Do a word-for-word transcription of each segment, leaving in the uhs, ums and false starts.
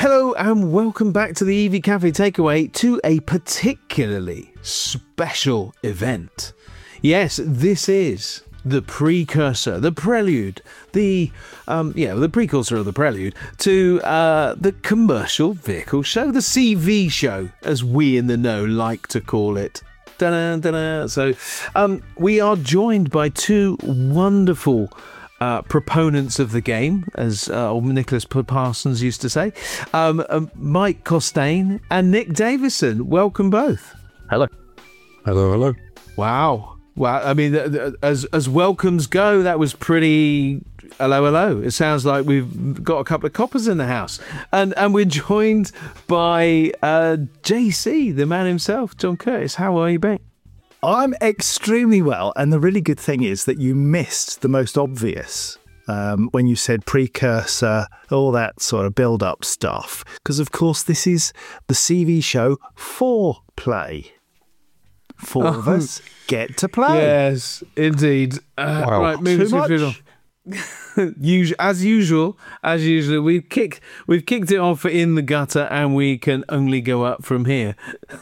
Hello and welcome back to the E V Cafe Takeaway, to a particularly special event. Yes, this is the precursor, the prelude, the um, yeah, the precursor of the prelude to uh, the Commercial Vehicle Show, the C V show, as we in the know like to call it. Da-da, da-da. So um, we are joined by two wonderful Uh, proponents of the game, as uh, old Nicholas Parsons used to say, um, um, Mike Costain and Nick Davison. Welcome both. Hello. Hello, hello. Wow. Wow. I mean, th- th- as as welcomes go, that was pretty hello, hello. It sounds like we've got a couple of coppers in the house. And and we're joined by uh, J C, the man himself, John Curtis. How are you, Ben? I'm extremely well, and the really good thing is that you missed the most obvious um, when you said precursor, all that sort of build-up stuff, because of course this is the C V show for play. Four oh. of us get to play. Yes, indeed. Uh, wow. Right, moving Too much? on. Us- as usual, as usual, we've kicked we've kicked it off in the gutter, and we can only go up from here.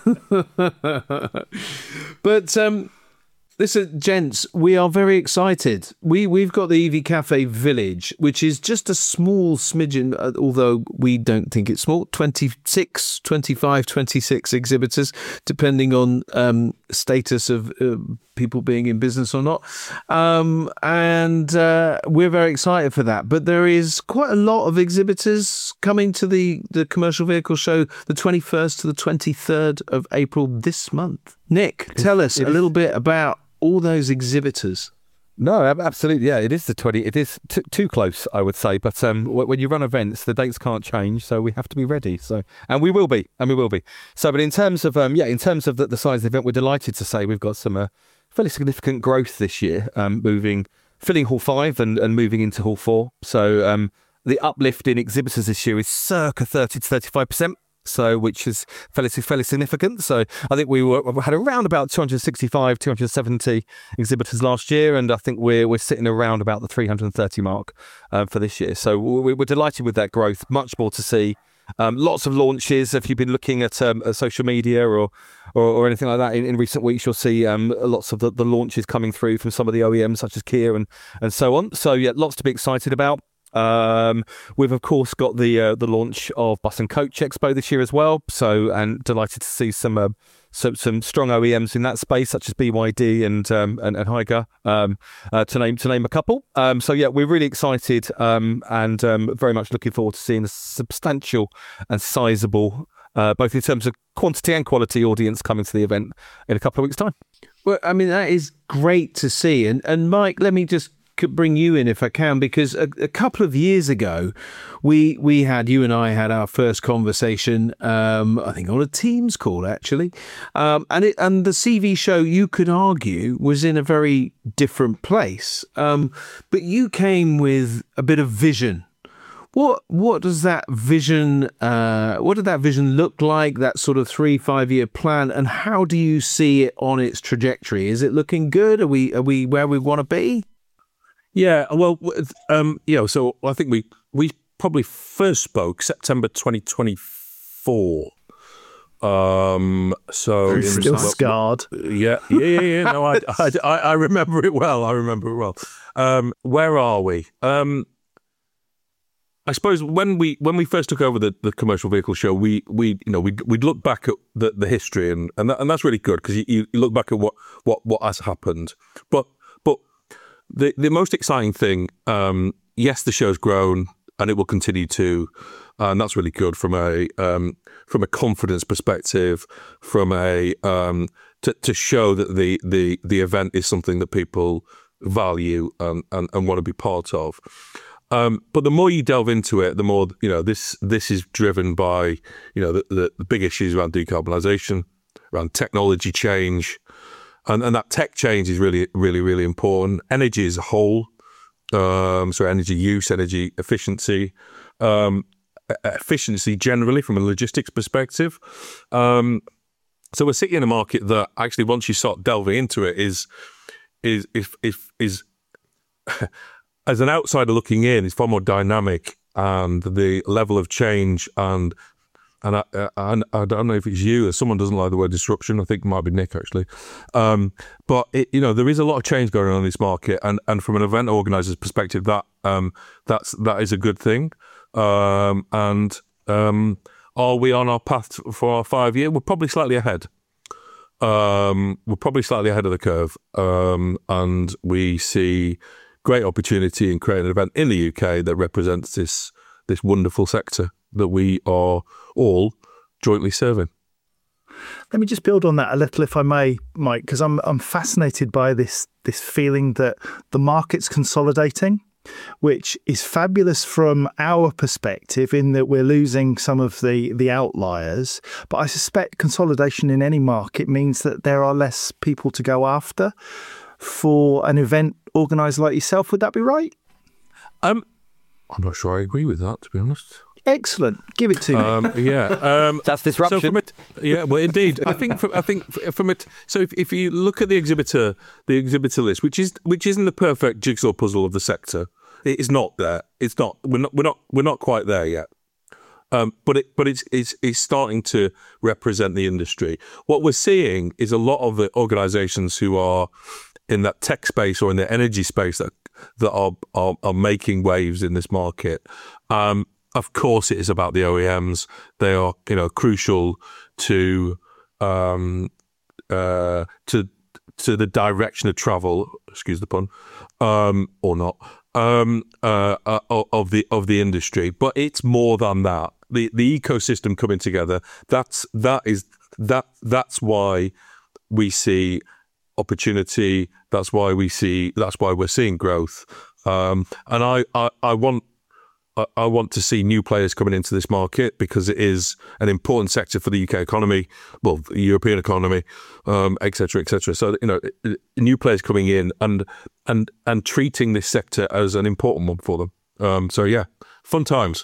But um, listen, gents, we are very excited. We we've got the E V Cafe Village, which is just a small smidgen, uh, although we don't think it's small. twenty-six, twenty-five, twenty-six exhibitors, depending on um, status of uh, people being in business or not. Um, and uh, we're very excited for that. But there is quite a lot of exhibitors coming to the, the Commercial Vehicle Show the twenty-first to the twenty-third of April this month. Nick, tell us it a is- little bit about all those exhibitors. No, ab- absolutely. Yeah, it is the twenty. It is t- too close, I would say. But um, w- when you run events, the dates can't change, so we have to be ready. So, and we will be, and we will be. So, but in terms of um, yeah, in terms of the, the size of the event, we're delighted to say we've got some uh, fairly significant growth this year, um, moving, filling Hall Five and, and moving into Hall Four. So, um, the uplift in exhibitors this year is circa thirty to thirty-five percent. So, which is fairly fairly significant. So, I think we were we had around about two hundred sixty-five, two hundred seventy exhibitors last year, and I think we're we're sitting around about the three hundred thirty mark um, for this year. So, we, we're delighted with that growth. Much more to see. Um, lots of launches. If you've been looking at, um, at social media or, or or anything like that in, in recent weeks, you'll see um, lots of the, the launches coming through from some of the O E Ms such as Kia and and so on. So, yeah, lots to be excited about. Um, we've of course got the uh, the launch of Bus and Coach Expo this year as well. So, and delighted to see some uh, some some strong O E Ms in that space, such as B Y D and um, and, and Higer, um, uh, to name to name a couple. Um, so yeah, we're really excited um, and um, very much looking forward to seeing a substantial and sizable, uh, both in terms of quantity and quality, audience coming to the event in a couple of weeks' time. Well, I mean, that is great to see. And and Mike, let me just could bring you in if I can, because a, a couple of years ago we we had you and I had our first conversation, um I think on a Teams call actually, um and it and the C V show, you could argue, was in a very different place, um but you came with a bit of vision. What what does that vision uh what did that vision look like, that sort of three five year plan, and how do you see it on its trajectory? Is it looking good? Are we are we where we want to be? Yeah, well, um, you know, so I think we we probably first spoke September twenty twenty-four. Um, so Very still well, scarred. Yeah, yeah, yeah, yeah. No, I, I, I, I remember it well. I remember it well. Um, where are we? Um, I suppose when we when we first took over the, the Commercial Vehicle Show, we we you know we we'd look back at the, the history, and and, that, and that's really good, because you, you look back at what, what, what has happened, but but. The the most exciting thing, um, yes, the show's grown and it will continue to, and that's really good from a um, from a confidence perspective, from a um, to, to show that the, the the event is something that people value and, and, and want to be part of. Um, but the more you delve into it, the more, you know, this this is driven by, you know, the, the, the big issues around decarbonisation, around technology change. And, and that tech change is really, really, really important. Energy as a whole, um, so energy use, energy efficiency, um, efficiency generally from a logistics perspective. Um, so we're sitting in a market that actually, once you start delving into it, is is is is, is as an outsider looking in, is far more dynamic and the level of change and and I, I, I don't know if it's you or someone doesn't like the word disruption. I think it might be Nick actually, um, but it, you know there is a lot of change going on in this market, and, and from an event organizer's perspective, that um, that's that is a good thing. Um, and um, are we on our path for our five year? We're probably slightly ahead. Um, we're probably slightly ahead of the curve, um, and we see great opportunity in creating an event in the U K that represents this this wonderful sector that we are all jointly serving. Let me just build on that a little, if I may, Mike, because I'm I'm fascinated by this this feeling that the market's consolidating, which is fabulous from our perspective in that we're losing some of the, the outliers. But I suspect consolidation in any market means that there are less people to go after for an event organised like yourself. Would that be right? Um, I'm not sure I agree with that, to be honest. Excellent. Give it to me. Um, yeah, um, that's disruption. So from it, yeah, well, indeed. I think. From, I think from it. So if, if you look at the exhibitor, the exhibitor list, which is which isn't the perfect jigsaw puzzle of the sector, it is not there. It's not. We're not. We're not. We're not quite there yet. Um, but it. But it's. It's. It's starting to represent the industry. What we're seeing is a lot of the organisations who are in that tech space or in the energy space that that are are, are making waves in this market. Um, Of course, it is about the O E Ms. They are, you know, crucial to um, uh, to to the direction of travel. Excuse the pun, um, or not, um, uh, uh, of the of the industry. But it's more than that. The the ecosystem coming together. That's that is that that's why we see opportunity. That's why we see. That's why we're seeing growth. Um, and I, I, I want. I want to see new players coming into this market because it is an important sector for the U K economy, well, the European economy, um, et cetera, et cetera. So, you know, new players coming in and and and treating this sector as an important one for them. Um, so, yeah, fun times.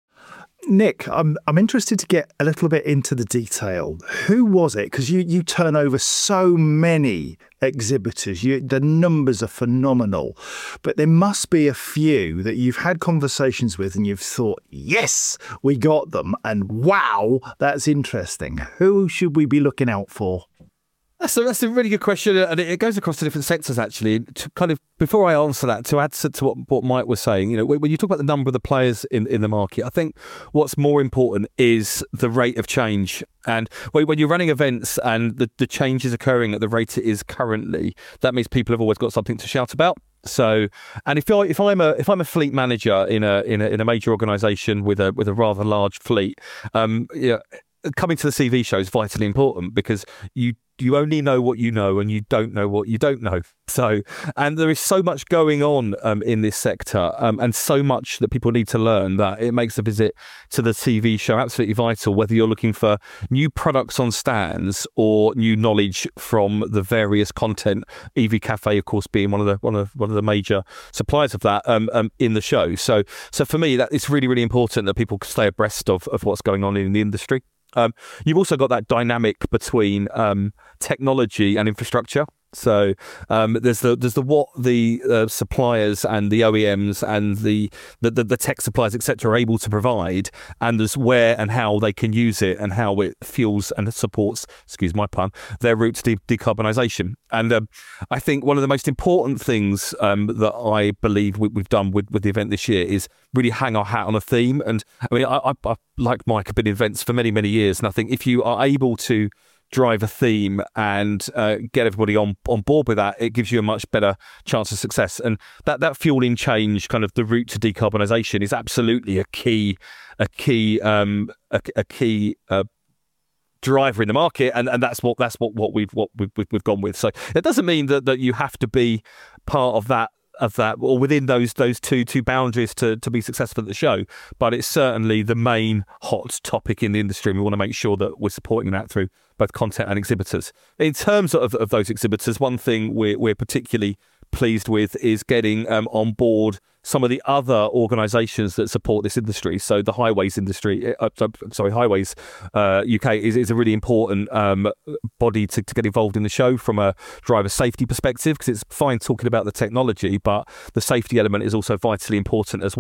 Nick, I'm I'm interested to get a little bit into the detail. Who was it? Because you, you turn over so many exhibitors. You, the numbers are phenomenal. But there must be a few that you've had conversations with and you've thought, yes, we got them. And wow, that's interesting. Who should we be looking out for? That's a, that's a really good question, and it goes across to different sectors, actually. To kind of, before I answer that, to add to, to what, what Mike was saying, you know, when you talk about the number of the players in, in the market, I think what's more important is the rate of change. And when you're running events and the, the change is occurring at the rate it is currently, that means people have always got something to shout about. So, and if I if I'm a if I'm a fleet manager in a in a in a major organisation with a with a rather large fleet, um, yeah, coming to the C V show is vitally important because you. You only know what you know and you don't know what you don't know. So, and there is so much going on um, in this sector um, and so much that people need to learn that it makes a visit to the T V show absolutely vital, whether you're looking for new products on stands or new knowledge from the various content, E V Cafe, of course, being one of the one of one of the major suppliers of that um, um, in the show. So, so for me, that it's really, really important that people stay abreast of, of what's going on in the industry. Um, you've also got that dynamic between um, technology and infrastructure. So um, there's the there's the what the uh, suppliers and the O E Ms and the the, the, the tech suppliers, et cetera, are able to provide, and there's where and how they can use it and how it fuels and supports, excuse my pun, their route to de- decarbonisation. And um, I think one of the most important things um, that I believe we, we've done with, with the event this year is really hang our hat on a theme. And I mean, I, I, I like Mike, I've been in events for many, many years, and I think if you are able to drive a theme and uh, get everybody on, on board with that, it gives you a much better chance of success. And that, that fueling change, kind of the route to decarbonisation, is absolutely a key a key um, a, a key uh, driver in the market, and, and that's what that's what, what we've what we've, we've gone with. So it doesn't mean that, that you have to be part of that of that or within those those two two boundaries to, to be successful at the show, but it's certainly the main hot topic in the industry, and we want to make sure that we're supporting that through both content and exhibitors. In terms of, of those exhibitors, one thing we're, we're particularly pleased with is getting um, on board some of the other organisations that support this industry. So the highways industry, uh, sorry, Highways uh, U K is, is a really important um, body to, to get involved in the show from a driver safety perspective, because it's fine talking about the technology, but the safety element is also vitally important as well.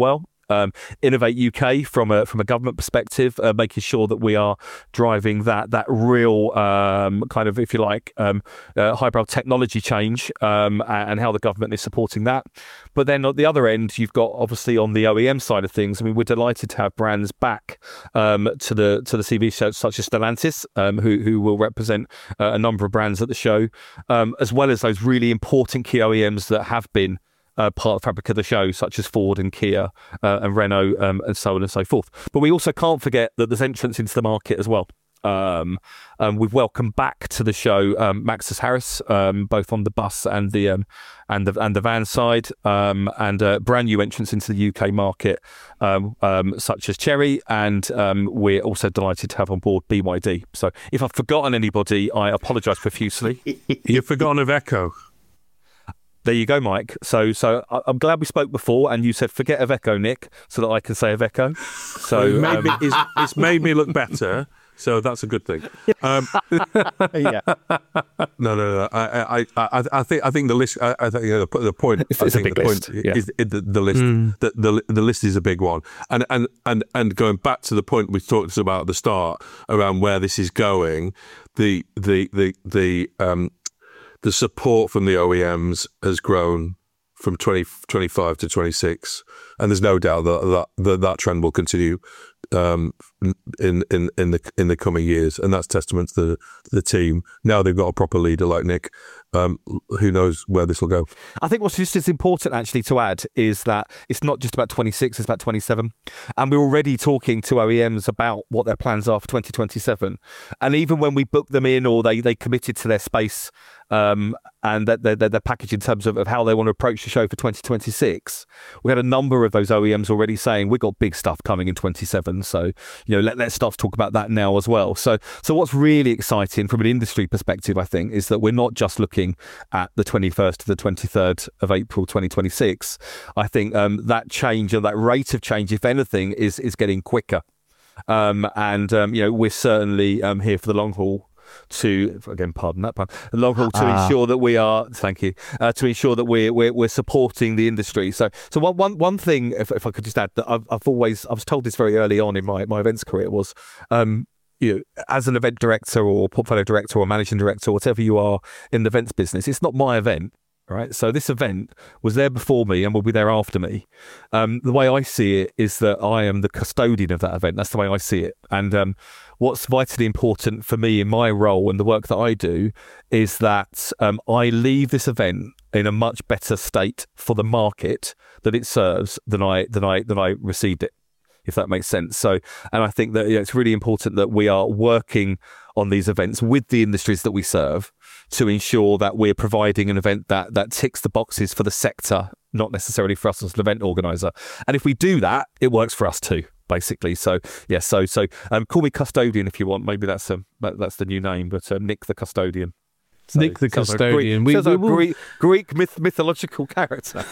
Um, Innovate U K from a from a government perspective, uh, making sure that we are driving that that real um, kind of, if you like, um, uh, highbrow technology change, um, and how the government is supporting that. But then at the other end, you've got obviously on the O E M side of things. I mean, we're delighted to have brands back um, to the to the C V show, such as Stellantis, um, who who will represent uh, a number of brands at the show, um, as well as those really important key O E Ms that have been Uh, part of the fabric of the show, such as Ford and Kia uh, and Renault, um, and so on and so forth. But we also can't forget that there's entrance into the market as well. Um, um, we've welcomed back to the show um, Maxus Harris, um, both on the bus and the um, and the and the van side, um, and uh, brand new entrants into the U K market, um, um, such as Chery, and um, we're also delighted to have on board B Y D. So, if I've forgotten anybody, I apologise profusely. You've forgotten Iveco. There you go, Mike. So, so I- I'm glad we spoke before, and you said forget Iveco, Nick, so that I can say Iveco. So Well, it's, made um, me, it's, it's made me look better, so that's a good thing. Um, yeah. no, no, no. I, I, I, I think, I think the list. I, I think the, the point. It's- I it's a think big the list, point yeah. is the, the list. The, the the list is a big one, and and and and going back to the point we talked about at the start around where this is going, the the the the um. The support from the O E Ms has grown from twenty twenty-five to twenty-six, and there's no doubt that that, that, that trend will continue um, in in in the in the coming years, and that's testament to the, the team. Now they've got a proper leader like Nick. Um, who knows where this will go? I think what's just as important actually to add is that it's not just about twenty-six, it's about twenty-seven. And we're already talking to O E Ms about what their plans are for twenty twenty-seven. And even when we book them in or they, they committed to their space um, and their, their, their package in terms of, of how they want to approach the show for twenty twenty-six, we had a number of those O E Ms already saying, we've got big stuff coming in twenty-seven. So, you know, let, let's start to talk about that now as well. So, so what's really exciting from an industry perspective, I think, is that we're not just looking at the twenty-first to the twenty-third of April twenty twenty-six. I think um, that change and that rate of change, if anything, is is getting quicker. Um, and, um, you know, we're certainly um, here for the long haul to, again, pardon that pun, the long haul to Ah. ensure that we are, thank you, uh, to ensure that we're, we're, we're supporting the industry. So, so one, one, one thing, if, if I could just add, that I've, I've always, I was told this very early on in my, my events career was, um, you know, as an event director or portfolio director or managing director, whatever you are in the events business, it's not my event, right? So this event was there before me and will be there after me. Um, the way I see it is that I am the custodian of that event. That's the way I see it. And um, what's vitally important for me in my role and the work that I do is that um, I leave this event in a much better state for the market that it serves than I than I than I received it, if that makes sense. So, and I think that, you know, it's really important that we are working on these events with the industries that we serve to ensure that we're providing an event that that ticks the boxes for the sector, not necessarily for us as an event organizer. And if we do that, it works for us too, basically. So, yeah, so so um, call me custodian if you want. Maybe that's um, that, that's the new name, but um, Nick the Custodian. So, Nick the sounds like Custodian. Greek, We- sounds we like will- Greek, Greek myth, mythological character.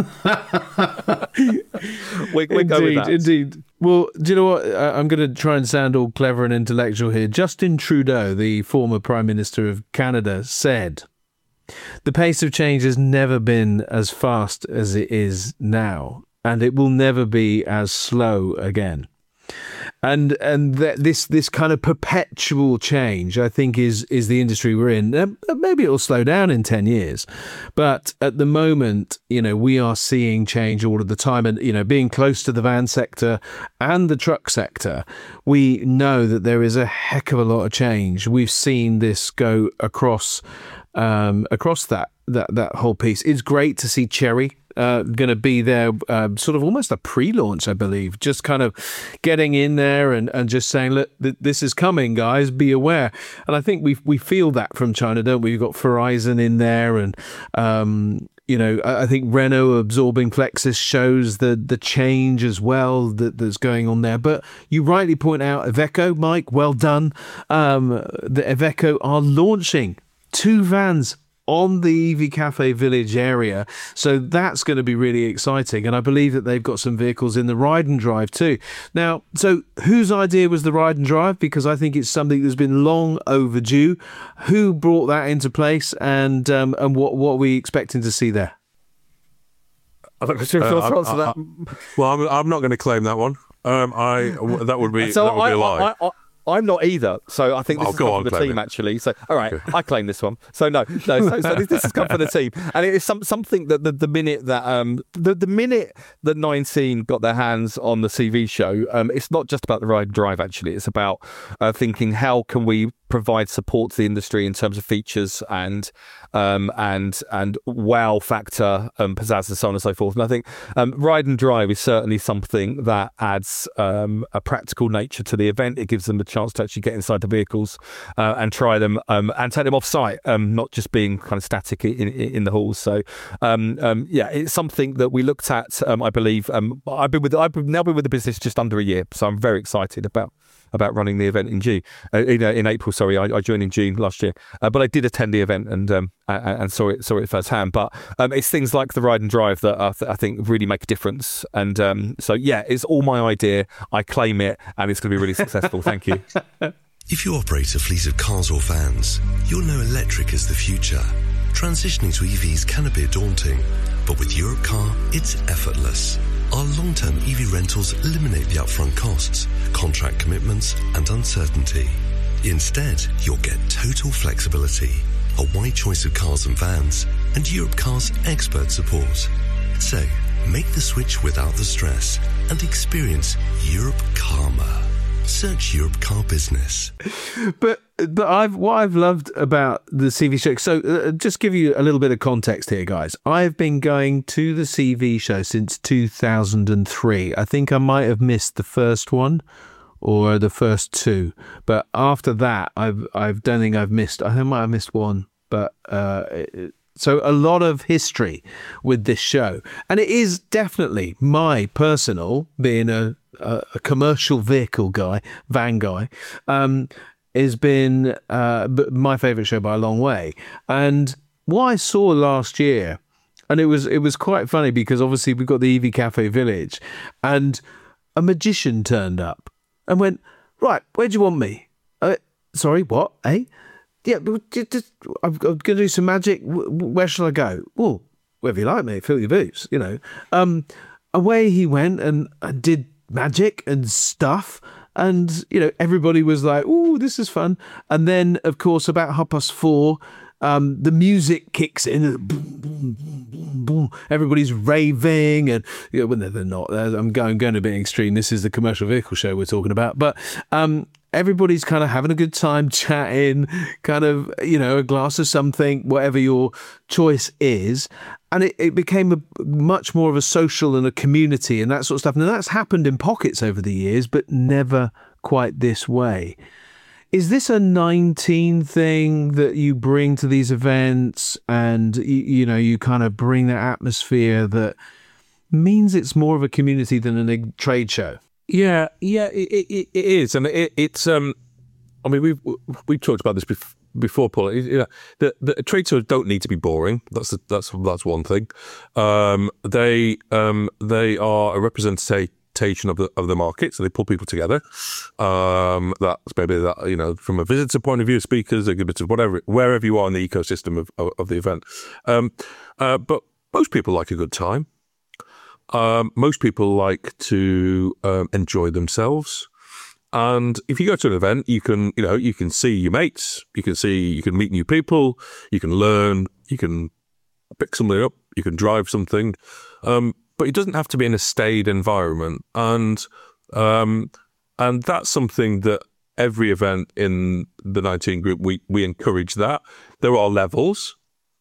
we we go with Indeed, that. indeed. Well, do you know what? I- I'm going to try and sound all clever and intellectual here. Justin Trudeau, the former Prime Minister of Canada, said, "The pace of change has never been as fast as it is now, and it will never be as slow again." And and th- this this kind of perpetual change, I think, is is the industry we're in. Uh, maybe it'll slow down in ten years, but at the moment, you know, we are seeing change all of the time. And, you know, being close to the van sector and the truck sector, we know that there is a heck of a lot of change. We've seen this go across um, across that that that whole piece. It's great to see Chery uh, going to be there, uh, sort of almost a pre-launch, I believe, just kind of getting in there and, and just saying, look, th- this is coming, guys, be aware. And I think we we feel that from China, don't we? We've got Verizon in there, and um, you know, I, I think Renault absorbing Flexus shows the the change as well that, that's going on there. But you rightly point out Iveco, Mike, well done. Um, the Iveco are launching two vans on the E V Cafe Village area. So that's going to be really exciting. And I believe that they've got some vehicles in the ride and drive too. Now, so whose idea was the ride and drive? Because I think it's something that's been long overdue. Who brought that into place, and um, and what, what are we expecting to see there? I'm not sure if Uh, you want to I- answer I- that. Well, I'm, I'm not going to claim that one. Um, I that would be So that would I, be a lie. I, I, I'm not either. So I think this Oh, has go come on, from the claim team, it. actually. So, all right, I claim this one. So no, no. So, so this, this has come from the team, and it is some, something that the, the minute that um the, the minute that nineteen got their hands on the C V show, um, it's not just about the ride and drive. Actually, it's about uh, thinking how can we provide support to the industry in terms of features and um and and wow factor, um, pizzazz, and so on and so forth. And I think um, ride and drive is certainly something that adds um, a practical nature to the event. It gives them the chance to actually get inside the vehicles uh, and try them um, and take them off site, um, not just being kind of static in, in, in the halls. So um, um, yeah, it's something that we looked at. Um, I believe um, I've been with I've now been with the business just under a year, so I'm very excited about. about running the event in June, uh, in, uh, in April. Sorry, I, I joined in June last year, uh, but I did attend the event and um, and, and saw it saw it firsthand. But um, it's things like the ride and drive that I, th- I think really make a difference. And um, so yeah, it's all my idea. I claim it, and it's going to be really successful. Thank you. If you operate a fleet of cars or vans, you'll know electric is the future. Transitioning to E Vs can be daunting, but with Europcar, it's effortless. Our long-term E V rentals eliminate the upfront costs, contract commitments, and uncertainty. Instead, you'll get total flexibility, a wide choice of cars and vans, and Europcar's expert support. So, make the switch without the stress and experience Europe Karma. Search Europe Car Business. But but I've what I've loved about the C V show. So uh, just give you a little bit of context here, guys. I've been going to the C V show since two thousand three. I think I might have missed the first one or the first two, but after that, I've I don't think I've missed. I think I might have missed one, but. Uh, it, So a lot of history with this show, and it is definitely my personal, being a, a, a commercial vehicle guy, van guy, um, has been uh, my favourite show by a long way. And what I saw last year, and it was it was quite funny because obviously we've got the E V Cafe Village, and a magician turned up and went, right, where do you want me? Uh, sorry, what? Eh? Yeah, I'm going to do some magic. Where shall I go? Well, wherever you like, mate. Fill your boots, you know. Um, away he went and, and did magic and stuff. And, you know, everybody was like, oh, this is fun. And then, of course, about half past four, um, the music kicks in. And boom, boom, boom, boom, boom. Everybody's raving. And, you know, well, no, they're not. I'm going, going a bit extreme. This is the commercial vehicle show we're talking about. But... Um, everybody's kind of having a good time, chatting, kind of, you know, a glass of something, whatever your choice is. And it, it became a much more of a social and a community and that sort of stuff. And that's happened in pockets over the years, but never quite this way. Is this a nineteen thing that you bring to these events and, you, you know, you kind of bring that atmosphere that means it's more of a community than a trade show? Yeah, yeah, it, it, it is, and it, it's. Um, I mean, we've we've talked about this bef- before, Paul. You know, the, the trade shows don't need to be boring. That's that's that's one thing. Um, they um, they are a representation of the of the market, so they pull people together. Um, that's maybe that you know, from a visitor point of view, speakers, exhibitors, whatever, wherever you are in the ecosystem of of, of the event. Um, uh, but most people like a good time. Um, most people like to um, enjoy themselves, and if you go to an event, you can, you know, you can see your mates, you can see, you can meet new people, you can learn, you can pick something up, you can drive something, um, but it doesn't have to be in a staid environment, and um, and that's something that every event in the nineteen group we we encourage that. There are levels.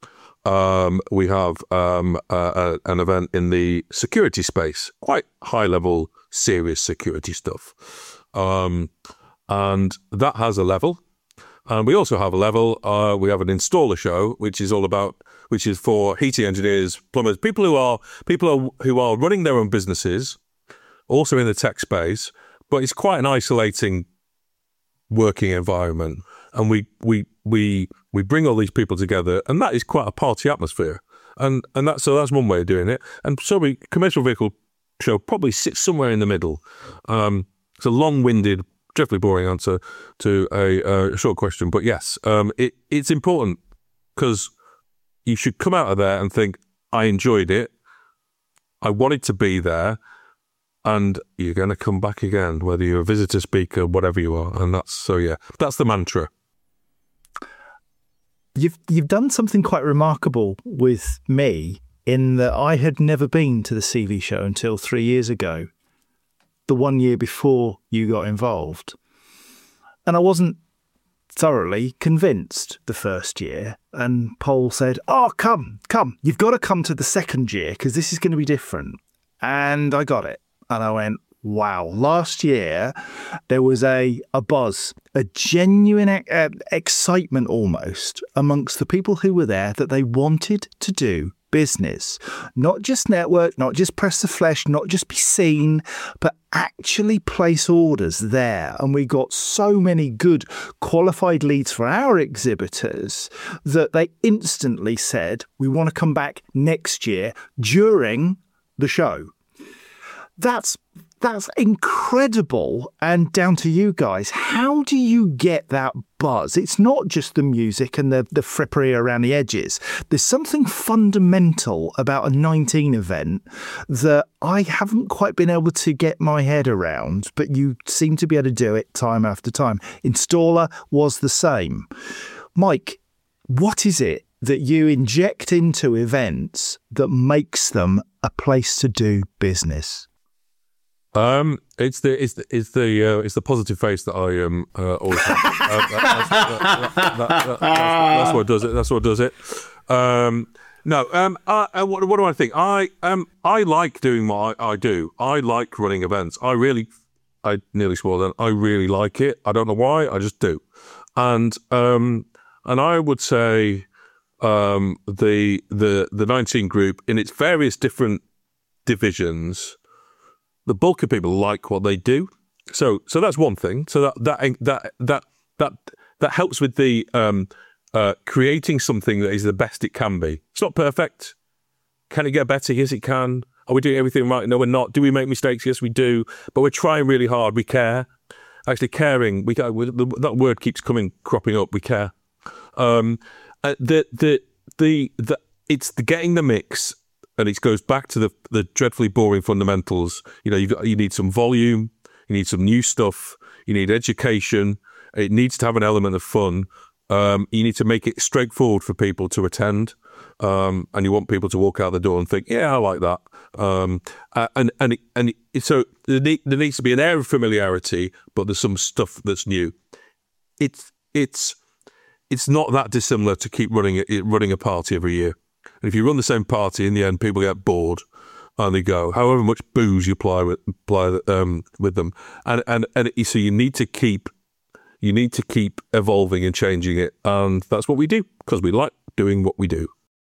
Um, we have um, uh, an event in the security space, quite high level, serious security stuff. Um, and that has a level. And we also have a level, uh, we have an installer show, which is all about, which is for heating engineers, plumbers, people who are, people are, who are running their own businesses, also in the tech space, but it's quite an isolating working environment. And we, we, we, we bring all these people together, and that is quite a party atmosphere. And and that, so that's one way of doing it. And so we, commercial vehicle show probably sits somewhere in the middle. Um, it's a long-winded, dreadfully boring answer to a, a short question. But yes, um, it, it's important because you should come out of there and think, I enjoyed it. I wanted to be there, and you're going to come back again, whether you're a visitor speaker, whatever you are. And that's, so yeah, that's the mantra. You've you've done something quite remarkable with me in that I had never been to the C V show until three years ago, the one year before you got involved. And I wasn't thoroughly convinced the first year. And Paul said, oh, come, come, you've got to come to the second year because this is going to be different. And I got it. And I went, wow, last year there was a, a buzz, a genuine uh, excitement almost amongst the people who were there that they wanted to do business, not just network, not just press the flesh, not just be seen, but actually place orders there. And we got so many good qualified leads for our exhibitors that they instantly said, we want to come back next year during the show. That's That's incredible, and down to you guys. How do you get that buzz? It's not just the music and the, the frippery around the edges. There's something fundamental about a nineteen event that I haven't quite been able to get my head around, but you seem to be able to do it time after time. Installer was the same. Mike, what is it that you inject into events that makes them a place to do business? Um, it's the it's the it's the uh, it's the positive face that I um uh, always have. uh, that, that's, that, that, that, that, that's, that's what does it. That's what does it. Um, no. Um. I, I, what, what do I think? I um. I like doing what I, I do. I like running events. I really. I nearly swore then. I really like it. I don't know why. I just do. And um. And I would say, um. The the the nineteen group in its various different divisions. The bulk of people like what they do, so so that's one thing. So that that that that that that helps with the um, uh, creating something that is the best it can be. It's not perfect. Can it get better? Yes, it can. Are we doing everything right? No, we're not. Do we make mistakes? Yes, we do. But we're trying really hard. We care. Actually, caring. We, we that word keeps coming cropping up. We care. Um, uh, the the the the it's the getting the mix. And it goes back to the the dreadfully boring fundamentals. You know, you've got, you need some volume, you need some new stuff, you need education. It needs to have an element of fun. Um, you need to make it straightforward for people to attend, um, and you want people to walk out the door and think, "Yeah, I like that." Um, uh, and and and it, so there, need, there needs to be an air of familiarity, but there's some stuff that's new. It's it's it's not that dissimilar to keep running a, running a party every year. And if you run the same party, in the end, people get bored and they go. However much booze you apply with apply um, with them, and and and so you need to keep you need to keep evolving and changing it, and that's what we do because we like doing what we do.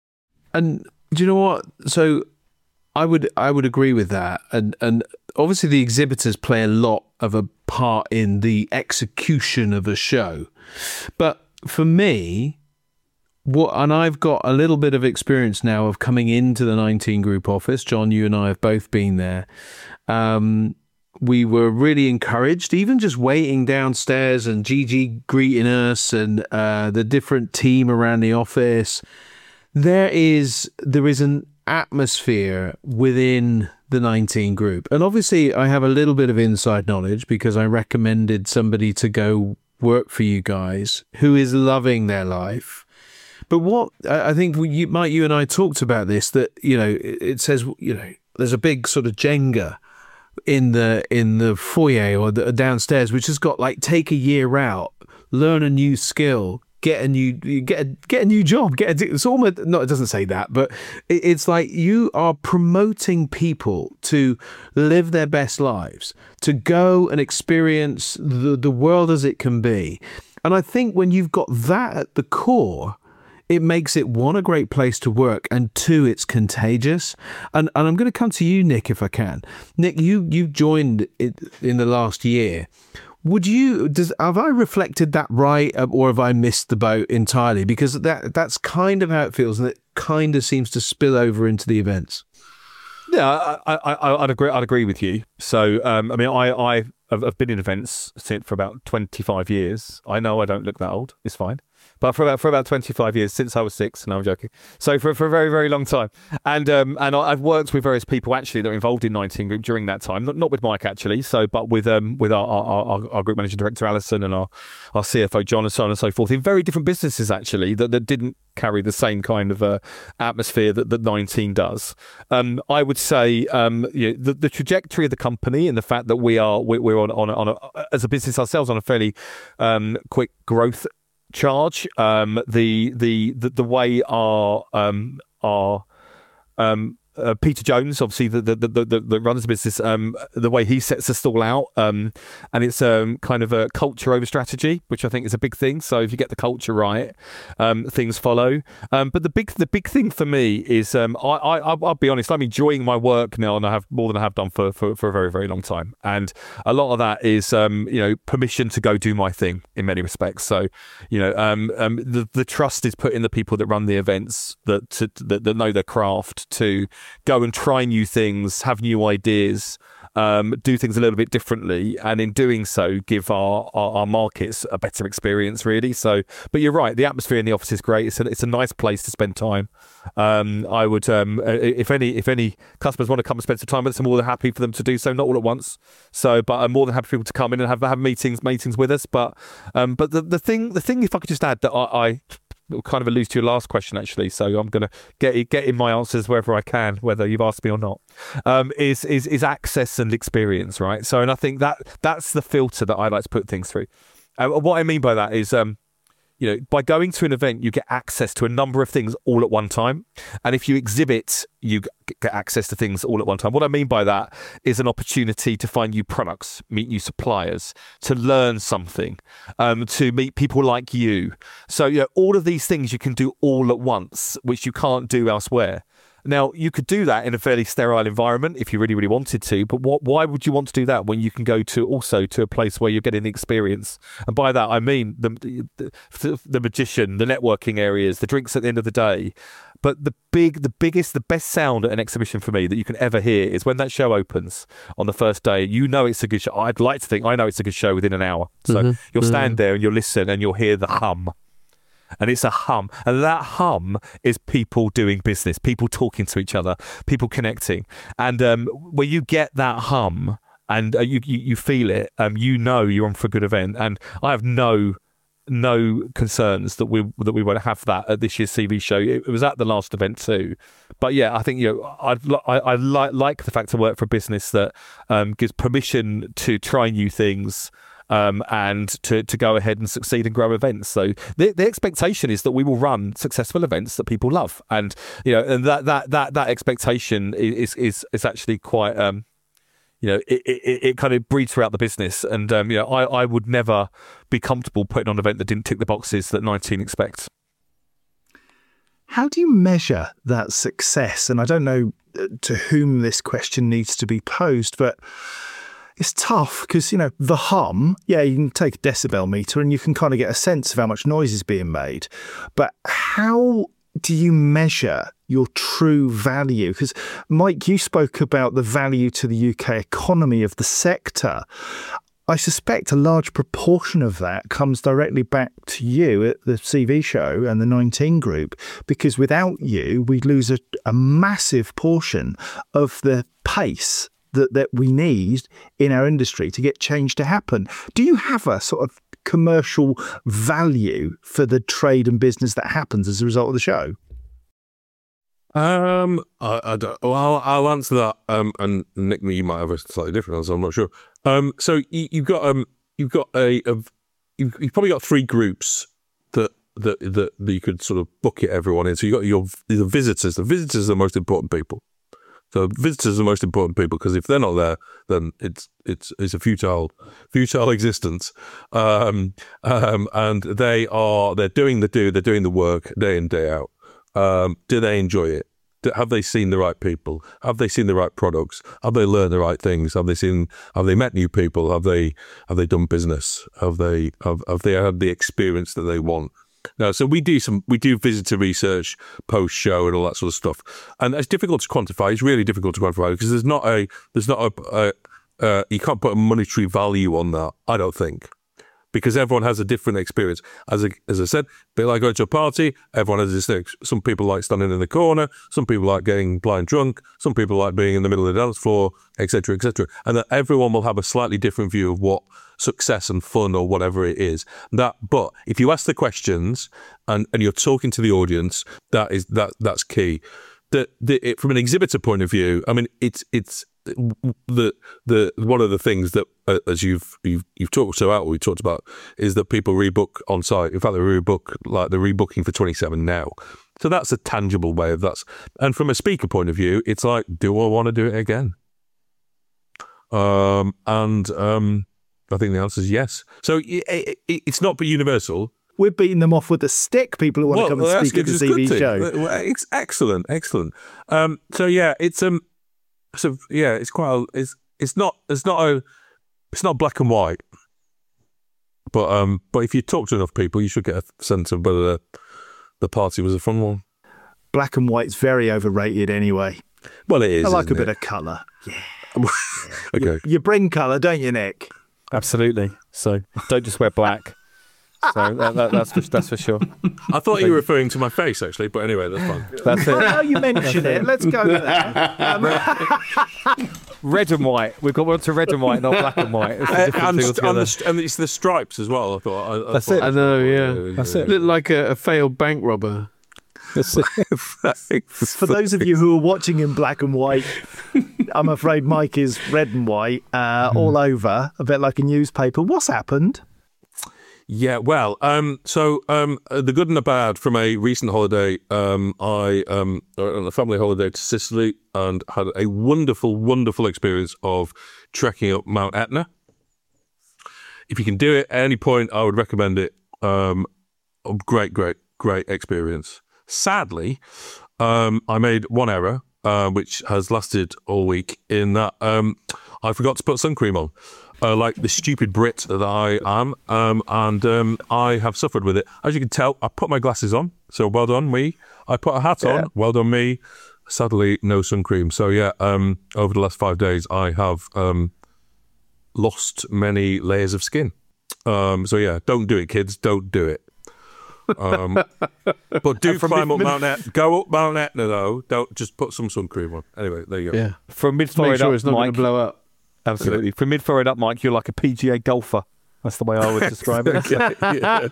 And do you know what? So I would I would agree with that, and and obviously the exhibitors play a lot of a part in the execution of a show, but for me. What, and I've got a little bit of experience now of coming into the nineteen group office. John, you and I have both been there. Um, we were really encouraged, even just waiting downstairs and Gigi greeting us and uh, the different team around the office. There is there is an atmosphere within the nineteen group. And obviously I have a little bit of inside knowledge because I recommended somebody to go work for you guys who is loving their life. But what I think, you, Mike, you and I talked about this, that, you know, it says, you know, there's a big sort of Jenga in the in the foyer or the, downstairs, which has got like, take a year out, learn a new skill, get a new get a, get a new job, get a, it's almost, no, it doesn't say that, but it, it's like you are promoting people to live their best lives, to go and experience the, the world as it can be. And I think when you've got that at the core, it makes it, one, a great place to work, and two, it's contagious. And and I'm going to come to you, Nick, if I can. Nick, you you joined it in the last year. Would you, does, have I reflected that right, or have I missed the boat entirely? Because that that's kind of how it feels, and it kind of seems to spill over into the events. Yeah, I, I, I'd agree. I'd agree with you. So, um, I mean, I, I, I've been in events since for about twenty-five years. I know I don't look that old. It's fine. but for about for about twenty-five years, since I was six. No, I'm joking. So for for a very very long time, and um and I've worked with various people actually that are involved in nineteen Group during that time. Not not with Mike actually, so but with um with our our, our, our group managing director Alison and our our C F O John and so on and so forth in very different businesses actually that, that didn't carry the same kind of uh, atmosphere that, that nineteen does. Um, I would say um, you know, the, the trajectory of the company and the fact that we are we, we're on on, a, on a, as a business ourselves on a fairly um, quick growth charge. Um, the, the the the way our um, our um, Uh, Peter Jones, obviously, the the the, the, the runs the business, um, the way he sets the stall out, um, and it's um, kind of a culture over strategy, which I think is a big thing. So if you get the culture right, um, things follow. Um, but the big the big thing for me is, um, I, I I'll be honest, I'm enjoying my work now, and I have more than I have done for, for, for a very very long time. And a lot of that is, um, you know, permission to go do my thing in many respects. So, you know, um, um, the the trust is put in the people that run the events that to, that, that know their craft to go and try new things, have new ideas, um, do things a little bit differently, and in doing so, give our, our, our markets a better experience, really. So, but you're right, the atmosphere in the office is great. It's a, it's a nice place to spend time. Um, I would, um, if any, if any customers want to come and spend some time with us, I'm more than happy for them to do so, not all at once. So, but I'm more than happy for people to come in and have have meetings, meetings with us. But, um, but the the thing, the thing, if I could just add that I. I It kind of alludes to your last question, actually. So I'm going to get get in my answers wherever I can, whether you've asked me or not. Um, is is is access and experience, right? So, and I think that that's the filter that I like to put things through. Uh, what I mean by that is, um, you know, by going to an event, you get access to a number of things all at one time, and if you exhibit, you get access to things all at one time. What I mean by that is an opportunity to find new products, meet new suppliers, to learn something, um, to meet people like you. So, you know, all of these things you can do all at once, which you can't do elsewhere. Now, you could do that in a fairly sterile environment if you really, really wanted to, but what, why would you want to do that when you can go to also to a place where you're getting the experience? And by that, I mean the, the, the magician, the networking areas, the drinks at the end of the day. But the big, the biggest, the best sound at an exhibition for me that you can ever hear is when that show opens on the first day. You know it's a good show. I'd like to think I know it's a good show within an hour. So mm-hmm. you'll stand mm-hmm. there and you'll listen and you'll hear the hum. And it's a hum. And that hum is people doing business, people talking to each other, people connecting. And um, when you get that hum and uh, you, you you feel it, um, you know you're on for a good event. And I have no no concerns that we that we won't have that at this year's C V show. It, it was at the last event too. But yeah, I think you know I'd, I I like like the fact to work for a business that um, gives permission to try new things. Um, and to, to go ahead and succeed and grow events. So the, the expectation is that we will run successful events that people love, and you know, and that that that that expectation is is is actually quite um, you know, it, it it kind of breeds throughout the business. And um, you know, I I would never be comfortable putting on an event that didn't tick the boxes that nineteen expects. How do you measure that success? And I don't know to whom this question needs to be posed, but it's tough because, you know, the hum, yeah, you can take a decibel meter and you can kind of get a sense of how much noise is being made. But how do you measure your true value? Because, Mike, you spoke about the value to the U K economy of the sector. I suspect a large proportion of that comes directly back to you at the C V show and the nineteen Group, because without you, we'd lose a, a massive portion of the pace that, that we need in our industry to get change to happen. Do you have a sort of commercial value for the trade and business that happens as a result of the show? Um, I, I don't. Well, I'll, I'll answer that. Um, and Nick, you might have a slightly different answer. I'm not sure. Um, so you, you've got um, you've got a, a you've, you've probably got three groups that that that, that you could sort of bucket everyone in. So you got your the visitors. The visitors are the most important people. So visitors are the most important people, because if they're not there, then it's it's it's a futile futile existence. Um, um, and they are they're doing the do they're doing the work day in day out. Um, do they enjoy it? Do, have they seen the right people? Have they seen the right products? Have they learned the right things? Have they seen? Have they met new people? Have they have they done business? Have they have, have they had the experience that they want? Now, so we do some we do visitor research post show and all that sort of stuff, and it's difficult to quantify. It's really difficult to quantify because there's not a there's not a, a uh, you can't put a monetary value on that. I don't think. because everyone has a different experience. As I, as I said, a bit like going to a party, everyone has this thing. Some people like standing in the corner, some people like getting blind drunk, some people like being in the middle of the dance floor, et cetera, et cetera. And that everyone will have a slightly different view of what success and fun or whatever it is. That, but if you ask the questions and, and you're talking to the audience, that is that that's key. The, the, it, from an exhibitor point of view, I mean, it's it's the the one of the things that, uh, as you've you've you've talked so out, we talked about, is that people rebook on site. In fact, they rebook like they're rebooking for twenty-seven now. So that's a tangible way of that's. And from a speaker point of view, it's like, do I want to do it again? Um, and um, I think the answer is yes. So it, it, it's not but universal. We're beating them off with a stick, people who want Well, to come and well, speak at the that's T V good show. thing. Well, it's excellent, excellent. Um, so yeah, it's um, so yeah, it's quite. A, it's it's not it's not a it's not black and white. But um, but if you talk to enough people, you should get a sense of whether the, the party was a fun one. Black and white's very overrated anyway. Well, it is. I like a isn't bit it? of colour. Okay. You, you bring colour, don't you, Nick? Absolutely. So don't just wear black. So that, that, that's for, that's for sure. I thought you were referring to my face, actually, but anyway, that's fine. That's it. Now you mention it, let's go there. Um, Red and white. We've got one to red and white, not black and white. It's a Uh, different and, thing st- altogether. and, the, and it's the stripes as well. I thought. I, I That's thought, it. I know, yeah. That's it. Look like a, a failed bank robber. That's it. For those of you who are watching in black and white, I'm afraid Mike is red and white uh, all over, a bit like a newspaper. What's happened? Yeah, well, um, so um, uh, the good and the bad from a recent holiday, um, I um, went on a family holiday to Sicily and had a wonderful, wonderful experience of trekking up Mount Etna. If you can do it at any point, I would recommend it. Um, a great, great, great experience. Sadly, um, I made one error, uh, which has lasted all week, in that um, I forgot to put sun cream on. Uh, like the stupid Brit that I am, um, and um, I have suffered with it. As you can tell, I put my glasses on, so well done me. I put a hat Yeah. on, well done me. Sadly, no sun cream. So yeah, um, over the last five days, I have um, lost many layers of skin. Um, so yeah, don't do it, kids. Don't do it. Um, but do climb up Mount Etna. Go up Mount Etna though. Don't just put some sun cream on. Anyway, there you go. Yeah. From mid Make forehead sure up, it's not going Mike. to blow up. Absolutely. From mid forehead up, Mike, you're like a P G A golfer. That's the way I would describe it. yeah,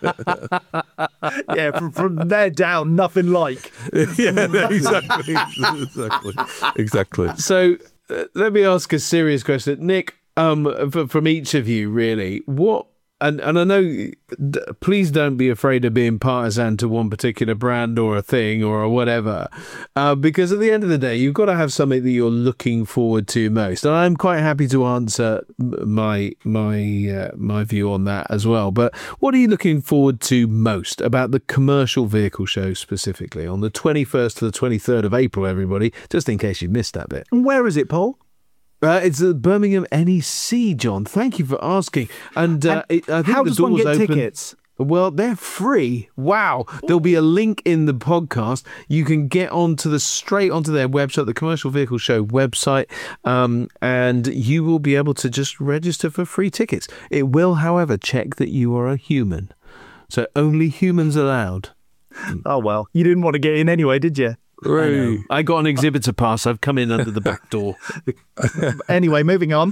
Yeah, from, from there down, nothing like. yeah, exactly, exactly, exactly. So uh, let me ask a serious question, Nick. Um, f- from each of you, really, what? And and I know, d- please don't be afraid of being partisan to one particular brand or a thing or whatever, uh, because at the end of the day, you've got to have something that you're looking forward to most. And I'm quite happy to answer my my uh, my view on that as well. But what are you looking forward to most about the commercial vehicle show specifically on the twenty-first to the twenty-third of April, everybody, just in case you missed that bit? And where is it, Paul? Uh, it's at Birmingham N E C, John. Thank you for asking. And, uh, And it, I think how the does one doors get open. tickets? Well, they're free. Wow. There'll be a link in the podcast. You can get onto the straight onto their website, the Commercial Vehicle Show website, um, and you will be able to just register for free tickets. It will, however, check that you are a human. So only humans allowed. Oh, well, you didn't want to get in anyway, did you? I, I got an exhibitor pass. I've come in under the back door. Anyway, moving on.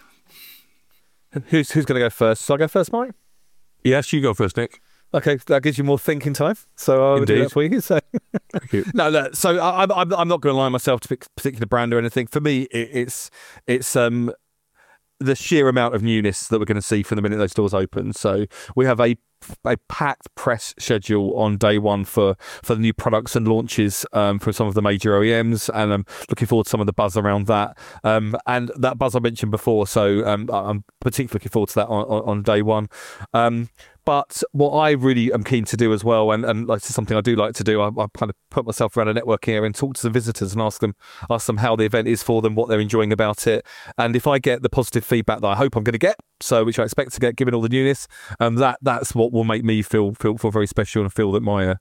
Who's who's going to go first? So I go first, Mike? Yes, you go first, Nick. Okay, that gives you more thinking time. So I'll do Indeed. that for you. So, you. no, no. So I, I'm I'm I'm not going to lie myself to pick a particular brand or anything. For me, it, it's it's um the sheer amount of newness that we're going to see from the minute those doors open. So we have a a packed press schedule on day one for, for the new products and launches um, from some of the major O E Ms, and I'm looking forward to some of the buzz around that. Um, and that buzz I mentioned before, so um, I'm particularly looking forward to that on, on, on day one. Um, But what I really am keen to do as well, and, and like, this is something I do like to do, I, I kind of put myself around a networking area and talk to the visitors and ask them ask them how the event is for them, what they're enjoying about it. And if I get the positive feedback that I hope I'm going to get, so which I expect to get given all the newness, um, that that's what will make me feel feel, feel very special and feel that my uh,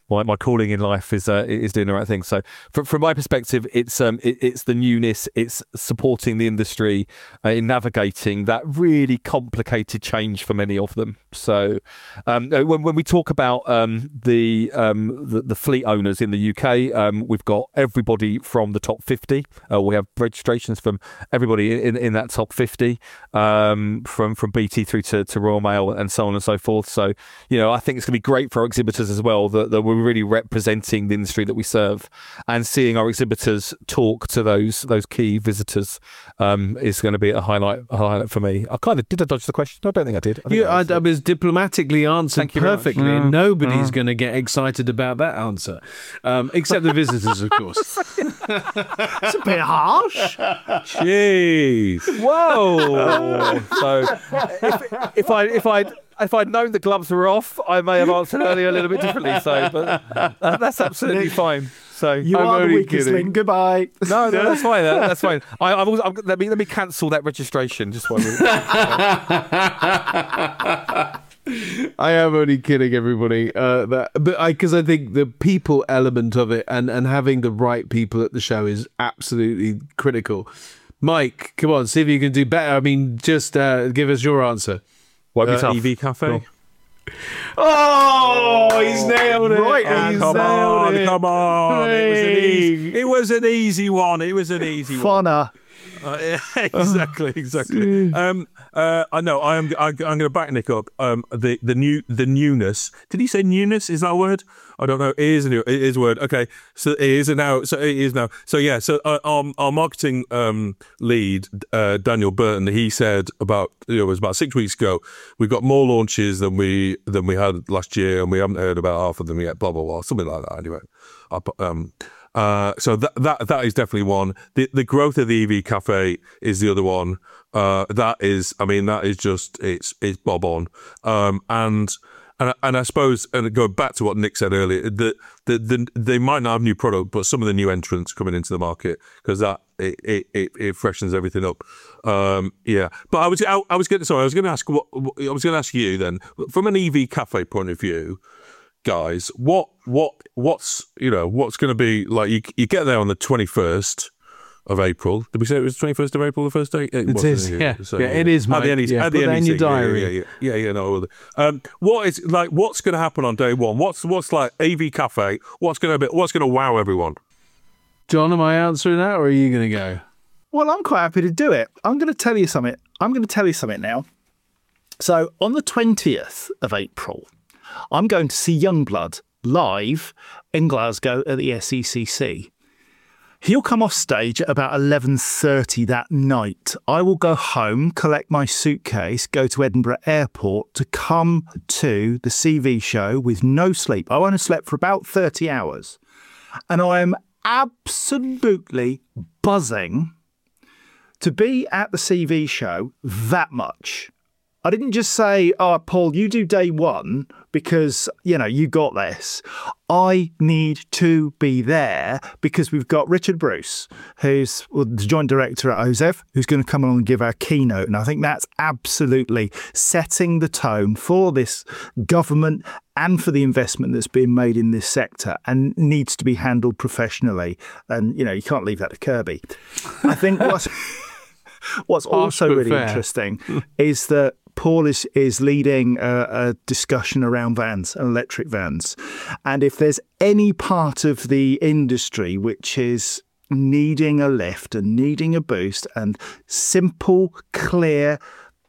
my, my calling in life is uh, is doing the right thing. So from from my perspective, it's um it, it's the newness, it's supporting the industry uh, in navigating that really complicated change for many of them. So um, when when we talk about um the um the, the fleet owners in the U K, um we've got everybody from the top fifty. Uh, we have registrations from everybody in in that top fifty, um from from B T through to, to Royal Mail and so on and so forth. So you know, I think it's going to be great for our exhibitors as well that, that we're really representing the industry that we serve, and seeing our exhibitors talk to those those key visitors um, is going to be a highlight a highlight for me. I kind of did I dodge the question? I don't think I did. I, think yeah, I, I was diplomatically answered perfectly, mm. and nobody's mm. going to get excited about that answer, um, except the visitors, of course. It's a bit harsh. Jeez! Whoa! So if, if I if I. If I'd known the gloves were off, I may have answered earlier a little bit differently. So, but uh, that's absolutely fine. So you I'm are the weakest link. Goodbye. No, no, that's fine. That, that's fine. I, I'm also, I'm, let me let me cancel that registration. Just one minute. I am only kidding, everybody. Uh, that, but because I, I think the people element of it and, and having the right people at the show is absolutely critical. Mike, come on, see if you can do better. I mean, just uh, give us your answer. Uh, E V Cafe. Cool. Oh, he's nailed it! Right, oh, he's come on, it. come on! Hey. It was an easy. It was an easy one. It was an easy one. Funner. Uh, yeah, exactly, exactly. Um, uh, I know. I am. I, I'm going to back Nick up. Um, the the new the newness. Did he say newness? Is that a word? I don't know. It is a new. It is a word. Okay. So it is a now. So it is now. So yeah. So uh, our our marketing um, lead, uh, Daniel Burton, he said about you know, it was about six weeks ago. We've got more launches than we than we had last year, and we haven't heard about half of them yet. Blah blah blah. Something like that. Anyway. I, um. Uh, so that that that is definitely one. The the growth of the E V Cafe is the other one. Uh, that is, I mean, that is just it's it's bob on. Um, and and and I suppose, and going back to what Nick said earlier, that the, the they might not have new product, but some of the new entrants coming into the market, because that it, it it it freshens everything up. Um, yeah, but I was I, I was going sorry I was going to ask what I was going to ask you then from an E V Cafe point of view. Guys, what what what's you know what's going to be like? You you get there on the twenty-first of April. Did we say it was twenty-first of April? The first day. It, it is. Yeah. So, yeah, it is. Mate. At the N E C, yeah, at the put that in your diary. Yeah, yeah, yeah. yeah, yeah no. Um, what is like? What's going to happen on day one? What's what's like E V Cafe? What's going to be? What's going to wow everyone? John, am I answering that, or are you going to go? Well, I'm quite happy to do it. I'm going to tell you something. I'm going to tell you something now. So on the twentieth of April, I'm going to see Youngblood live in Glasgow at the S E C C. He'll come off stage at about eleven thirty that night. I will go home, collect my suitcase, go to Edinburgh Airport to come to the C V show with no sleep. I won't have slept for about thirty hours. And I am absolutely buzzing to be at the C V show that much. I didn't just say, oh, Paul, you do day one because, you know, you got this. I need to be there because we've got Richard Bruce, who's the joint director at O Z E F, who's going to come along and give our keynote. And I think that's absolutely setting the tone for this government and for the investment that's being made in this sector and needs to be handled professionally. And, you know, you can't leave that to Kirby. I think what's, what's also really fair. interesting is that Paul is, is leading a, a discussion around vans and electric vans. And if there's any part of the industry which is needing a lift and needing a boost and simple, clear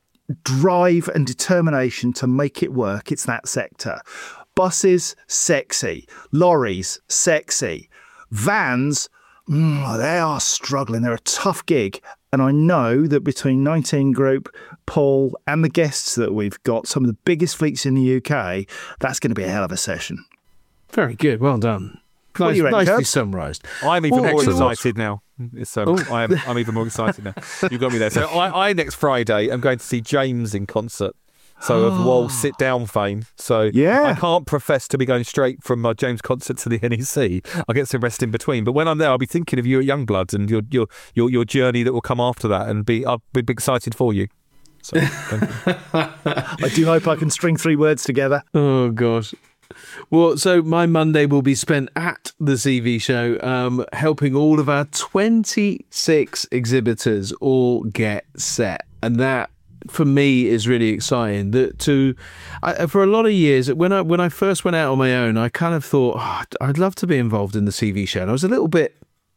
drive and determination to make it work, it's that sector. Buses, sexy. Lorries, sexy. Vans, mm, they are struggling. They're a tough gig. And I know that between nineteen Group, Paul, and the guests that we've got, some of the biggest fleets in the U K, that's going to be a hell of a session. Very good. Well done. Nice, you reckon, nicely Kurt? summarised. I'm even Well, more excellent. excited now. It's, um, I'm, I'm even more excited now. You got me there. So I, I next Friday am going to see James in concert. So of Wall Sit Down fame. So Yeah. I can't profess to be going straight from my James concert to the N E C. I'll get some rest in between. But when I'm there, I'll be thinking of you at Youngblood and your your your your journey that will come after that, and be I'll be excited for you. So thank you. I do hope I can string three words together. Oh, gosh. Well, so my Monday will be spent at the C V show, um, helping all of our twenty-six exhibitors all get set. And that, for me, is really exciting. That to, I, for a lot of years, when I when I first went out on my own, I kind of thought, oh, I'd love to be involved in the C V show. And I was a little bit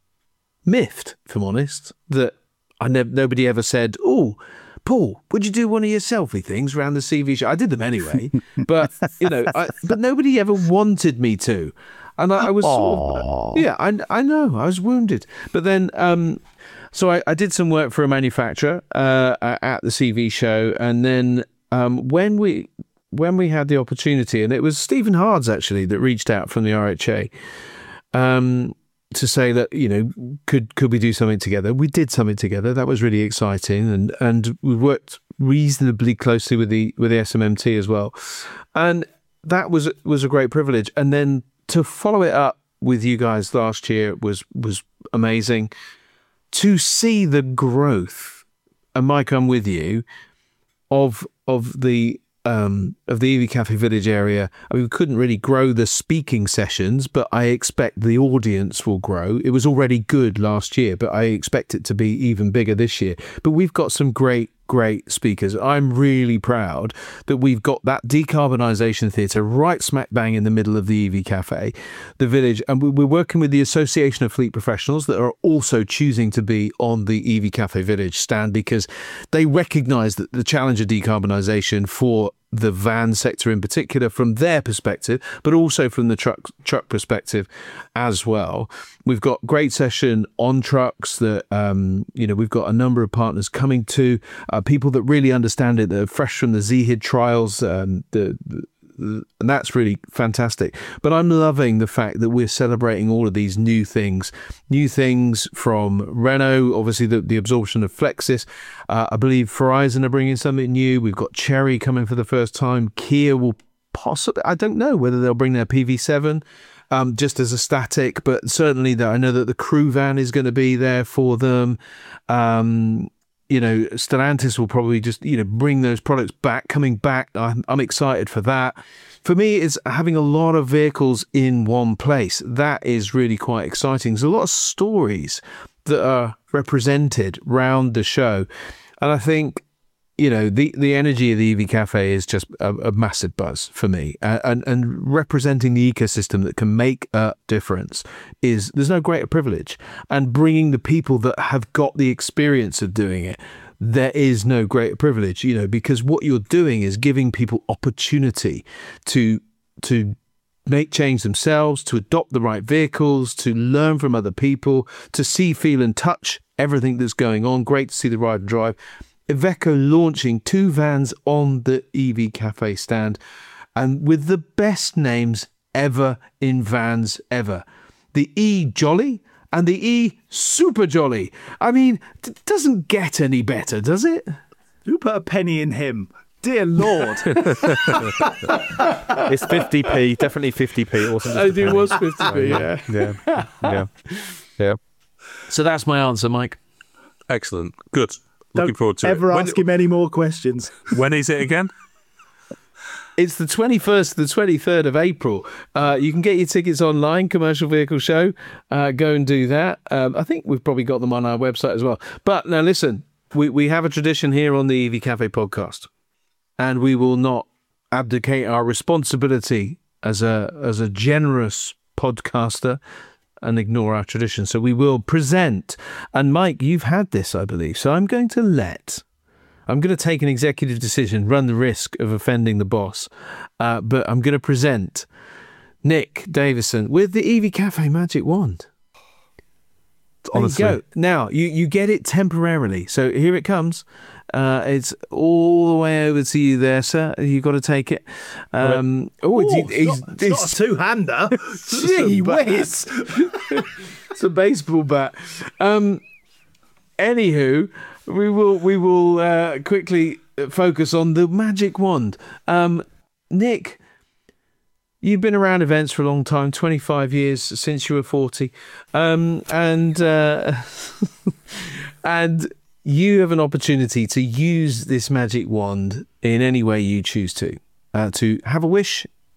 miffed, if I'm honest, that I never nobody ever said, oh, Paul, would you do one of your selfie things around the C V show? I did them anyway, but you know, I, but nobody ever wanted me to, and I, I was, sort of, yeah, I, I know, I was wounded. But then, um, so I, I did some work for a manufacturer uh, at the C V show, and then um, when we when we had the opportunity, and it was Stephen Hards actually that reached out from the R H A. Um, to say that, you know, could could we do something together? We did something together. That was really exciting, and and we worked reasonably closely with the with the S M M T as well, and that was was a great privilege. And then to follow it up with you guys last year was was amazing. To see the growth, and Mike, I'm with you, of of the Um, of the E V Cafe Village area. I mean, we couldn't really grow the speaking sessions, but I expect the audience will grow. It was already good last year, but I expect it to be even bigger this year. But we've got some great, great speakers. I'm really proud that we've got that decarbonisation theatre right smack bang in the middle of the E V Cafe, the village, and we're working with the Association of Fleet Professionals that are also choosing to be on the E V Cafe Village stand because they recognise that the challenge of decarbonisation for the van sector in particular from their perspective, but also from the truck truck perspective as well. We've got great session on trucks that, um, you know, we've got a number of partners coming to, uh, people that really understand it, that are fresh from the Z H I D trials, um, the, the and that's really fantastic. But I'm loving the fact that we're celebrating all of these new things, new things from Renault, obviously the, the absorption of Flexis. Uh, I believe Verizon are bringing something new. We've got Chery coming for the first time. Kia will possibly, I don't know whether they'll bring their P V seven um, just as a static, but certainly that I know that the crew van is going to be there for them. Um, You know, Stellantis will probably just, you know, bring those products back, coming back. I'm, I'm excited for that. For me, it's having a lot of vehicles in one place. That is really quite exciting. There's a lot of stories that are represented round the show. And I think, you know, the, the energy of the E V Cafe is just a, a massive buzz for me. Uh, and, and representing the ecosystem that can make a difference is, there's no greater privilege. And bringing the people that have got the experience of doing it, there is no greater privilege, you know, because what you're doing is giving people opportunity to, to make change themselves, to adopt the right vehicles, to learn from other people, to see, feel and touch everything that's going on. Great to see the Ride and Drive. Iveco launching two vans on the E V Cafe stand, and with the best names ever in vans ever. The E Jolly and the E Super Jolly. I mean, it doesn't get any better, does it? Who put a penny in him? Dear Lord. It's fifty p, definitely fifty p. Awesome. Oh, it was fifty p, yeah. Yeah, yeah, yeah. So that's my answer, Mike. Excellent. Good. Looking Don't forward to ever it. ask him any more questions. When is it again? It's the twenty-first to the twenty-third of April. Uh, you can get your tickets online, Commercial Vehicle Show. Uh, go and do that. Um, I think we've probably got them on our website as well. But now listen, we, we have a tradition here on the E V Cafe podcast, and we will not abdicate our responsibility as a as a generous podcaster and ignore our tradition. So we will present. And Mike, you've had this, I believe. So I'm going to let, I'm going to take an executive decision, run the risk of offending the boss. Uh, but I'm going to present Nick Davison with the E V Cafe Magic Wand. Honestly. There you go. Now, you, you get it temporarily. So here it comes. Uh, it's all the way over to you there, sir. You've got to take it. Um, oh, it's, Oh, it's, it's, not, it's not a two-hander. Gee whiz. It's a baseball bat. Um, anywho, we will we will uh, quickly focus on the magic wand. Um, Nick, you've been around events for a long time, twenty-five years since you were forty, um, and uh, and you have an opportunity to use this magic wand in any way you choose to, uh, to have a wish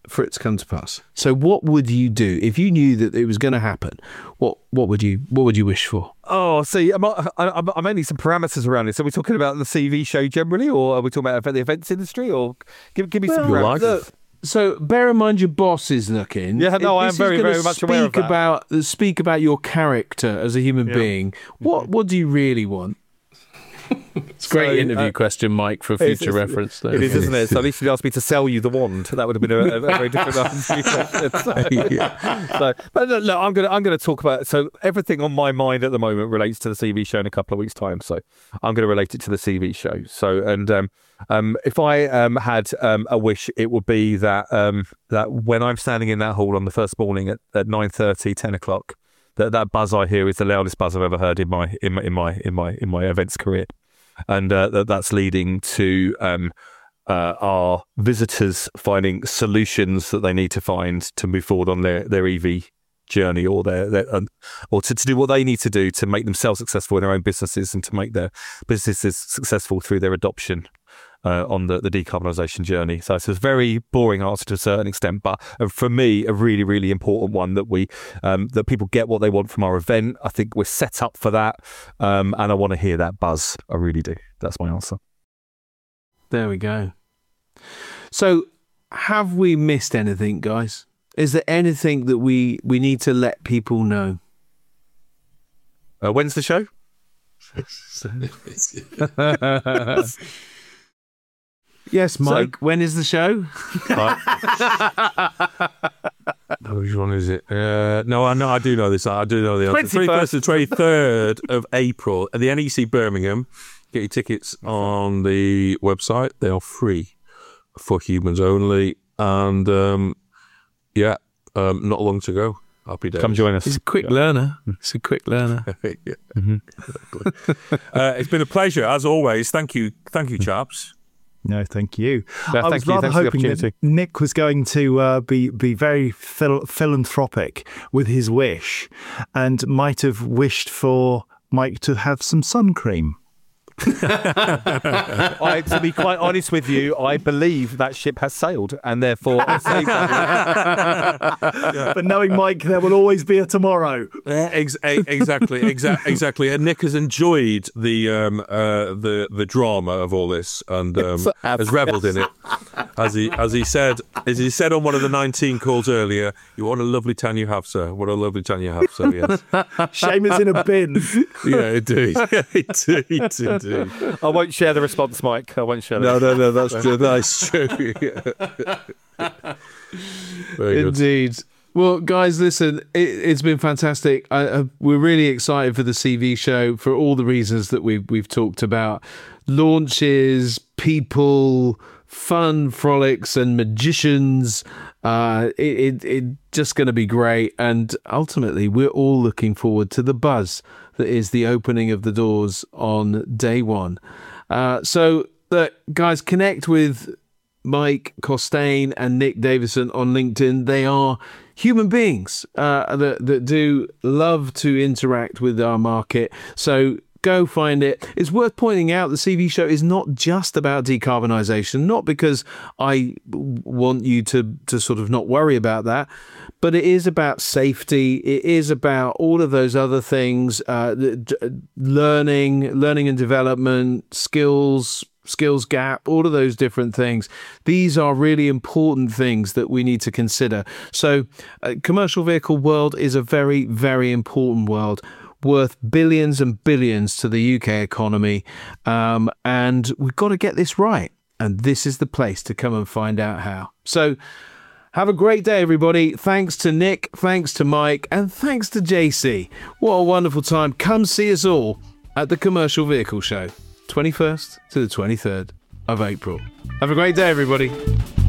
for it to come to pass. So what would you do if you knew that it was going to happen? What what would you what would you wish for? Oh, see, I'm, I'm, I'm only some parameters around this. Are we talking about the T V show generally, or are we talking about the events industry? Or give give me some Well, parameters. look, so bear in mind your boss is looking. Yeah, no, I am This is very, gonna very much aware of speak that. about speak about your character as a human being. What what do you really want? It's a great So, interview uh, question, Mike, for It's- future it's- reference. Though. It is, isn't it? So at least you'd asked me to sell you the wand. That would have been a, a very different answer. So, so, but look, look, I'm going to I'm going to talk about. So everything on my mind at the moment relates to the T V show in a couple of weeks' time. So I'm going to relate it to the T V show. So and um, um, if I um, had um, a wish, it would be that um, that when I'm standing in that hall on the first morning at, at nine thirty, ten o'clock, that that buzz I hear is the loudest buzz I've ever heard in my in my in my in my, in my events career. And uh, that that's leading to um, uh, our visitors finding solutions that they need to find to move forward on their, their E V journey, or their, their um, or to, to do what they need to do to make themselves successful in their own businesses and to make their businesses successful through their adoption uh, on the, the decarbonisation journey. So it's a very boring answer to a certain extent, but uh, for me, a really, really important one that we um, that people get what they want from our event. I think we're set up for that, um, and I want to hear that buzz. I really do. That's my answer. There we go. So, have we missed anything, guys? Is there anything that we, we need to let people know? Uh, when's the show? Yes, Mike. When is the show? Which one is it? Uh, no, I know. I do know this. I do know the answer. twenty-first to twenty-third of April at the N E C Birmingham. Get your tickets on the website. They are free for humans only. And um, yeah, um, not long to go. Happy days. Come join us. He's a quick learner. He's a quick learner. yeah, exactly. uh, it's been a pleasure as always. Thank you, thank you, chaps. No, thank you. No, I thank was you. rather Thanks for the hoping that opportunity. Nick was going to uh, be be very phil- philanthropic with his wish, and might have wished for Mike to have some sun cream. I, to be quite honest with you, I believe that ship has sailed, and therefore I say that. But knowing Mike, there will always be a tomorrow. Yeah, ex- e- exactly, exa- exactly. And Nick has enjoyed the um, uh, the the drama of all this, and um, has revelled in it. As he as he said, as he said on one of the nineteen calls earlier, "You want a lovely tan you have, sir. What a lovely tan you have, sir." Yes, Shame it's in a bin. yeah, indeed, indeed, indeed. I won't share the response, Mike. I won't share. No, the no, no. That's true. That's true. Very good. Indeed. Well, guys, listen, it, it's been fantastic. I, uh, we're really excited for the C V show for all the reasons that we've, we've talked about. Launches, people, fun frolics and magicians. Uh, it, it, it just going to be great. And ultimately, we're all looking forward to the buzz that is the opening of the doors on day one. Uh, so, uh, guys, connect with Mike Costain and Nick Davison on LinkedIn. They are human beings uh, that, that do love to interact with our market. So go find it. It's worth pointing out the C V show is not just about decarbonisation, not because I want you to, to sort of not worry about that, but it is about safety. It is about all of those other things, uh, learning, learning and development, skills, skills gap, all of those different things. These are really important things that we need to consider. So uh, commercial vehicle world is a very, very important world, worth billions and billions to the U K economy. Um, and we've got to get this right. And this is the place to come and find out how. So have a great day, everybody. Thanks to Nick, thanks to Mike, and thanks to J C. What a wonderful time. Come see us all at the Commercial Vehicle Show, twenty-first to the twenty-third of April. Have a great day, everybody.